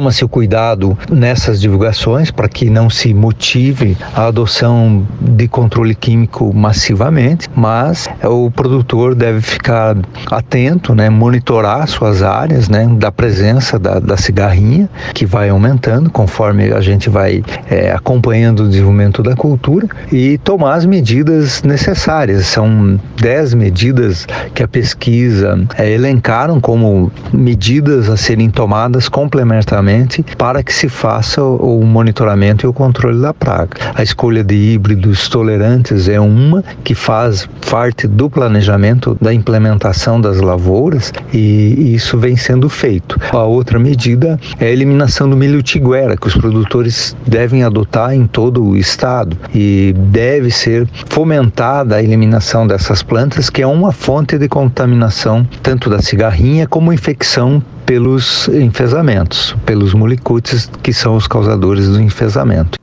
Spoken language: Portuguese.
Toma-se o cuidado nessas divulgações para que não se motive a adoção de controle químico massivamente, mas o produtor deve ficar atento, monitorar suas áreas, da presença da cigarrinha, que vai aumentando conforme a gente vai acompanhando o desenvolvimento da cultura, e tomar as medidas necessárias. São 10 medidas que a pesquisa elencaram como medidas a serem tomadas complementarmente para que se faça o monitoramento e o controle da praga. A escolha de híbridos tolerantes é uma que faz parte do planejamento da implementação das lavouras, e isso vem sendo feito. A outra medida é a eliminação do milho tiguera, que os produtores devem adotar em todo o estado, e deve ser fomentada a eliminação dessas plantas, que é uma fonte de contaminação tanto da cigarrinha como infecção pelos enfesamentos, pelos mulicutes, que são os causadores do enfesamento.